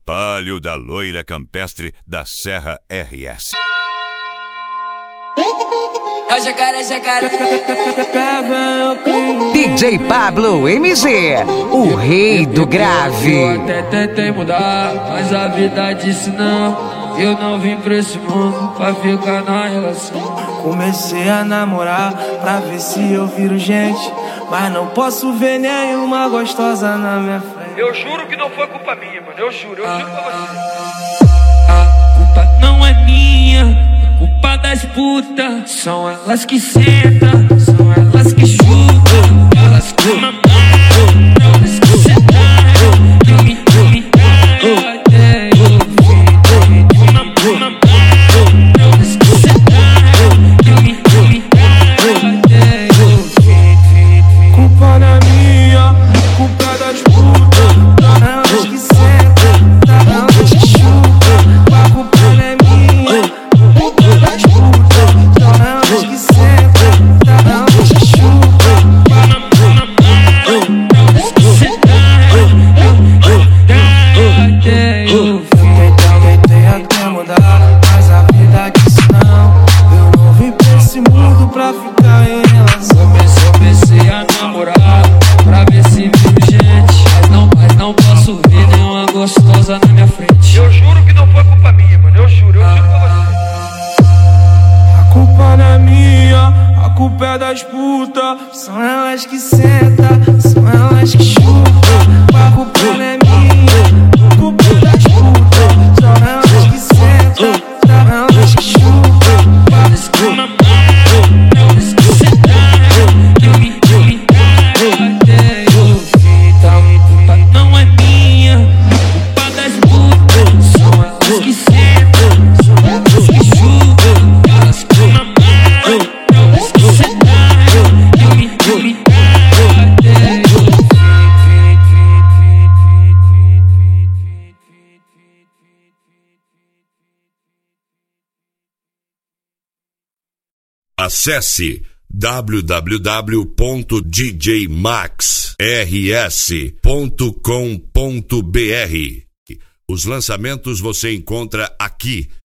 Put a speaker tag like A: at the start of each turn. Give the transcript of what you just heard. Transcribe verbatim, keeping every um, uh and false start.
A: Palio da Loira Campestre da Serra R S.
B: D J Pablo M G, o rei do grave.
C: Eu até tentei mudar, mas a vida disse não. Eu não vim pra esse mundo pra ficar na relação.
D: Comecei a namorar pra ver se eu viro gente, mas não posso ver nenhuma gostosa na minha frente.
E: Eu juro que não foi culpa minha, mano. Eu juro, eu juro pra você.
C: A culpa não é minha, é culpa das putas. São elas que sentam, são elas que chutam, elas que mamam, elas que sentaram, que me, que me dão.
D: Culpa não é minha, culpa é das putas. Elas que sentam, elas que chutam. A culpa não é minha, culpa é das putas. Elas que sentam, elas que chutam. Tentei até mudar, mas a vida disse não. Eu não vim pra esse mundo pra ficar em relação.
C: Comecei a namorar pra ver se viu gente, mas não, mas não posso ver nenhuma gostosa na minha frente.
E: Eu juro que não foi culpa minha, mano. Eu juro, eu juro pra você.
D: A culpa não é minha, a culpa é das putas. São elas que sentam, são elas que chutam. A culpa não é minha, a culpa é das putas. São elas que sentam, são elas que chutam.
C: Elas que mamam, elas que sentaram, que me, que me dão. Então, culpa não é minha, culpa das putas. São elas que sentam, são elas que chutam. Elas que mamam, elas que sentaram, que me, que me dão.
F: Acesse w w w ponto d j max r s ponto com ponto b r. Os lançamentos você encontra aqui